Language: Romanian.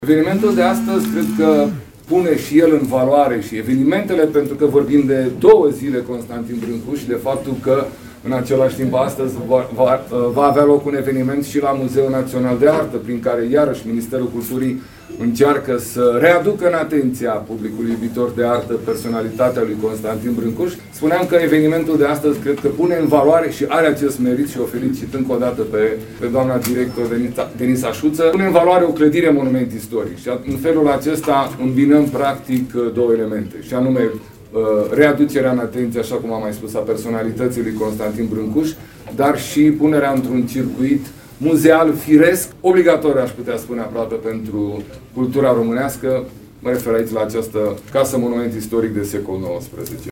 Evenimentul de astăzi cred că pune și el în valoare și evenimentele, pentru că vorbim de 2 zile Constantin Brâncuș și de faptul că în același timp astăzi va avea loc un eveniment și la Muzeul Național de Artă, prin care iarăși Ministerul Culturii încearcă să readucă în atenția publicului iubitor de artă personalitatea lui Constantin Brâncuș. Spuneam că evenimentul de astăzi cred că pune în valoare și are acest merit și o felicit încă o dată pe doamna director Denisa Șuță. Pune în valoare o clădire monument istoric și în felul acesta îmbinăm practic 2 elemente, și anume readucerea în atenție, așa cum am mai spus, a personalității lui Constantin Brâncuș, dar și punerea într-un circuit muzeal firesc, obligatoriu, aș putea spune aproape, pentru cultura românească. Mă refer aici la această casă monument istoric de secolul XIX.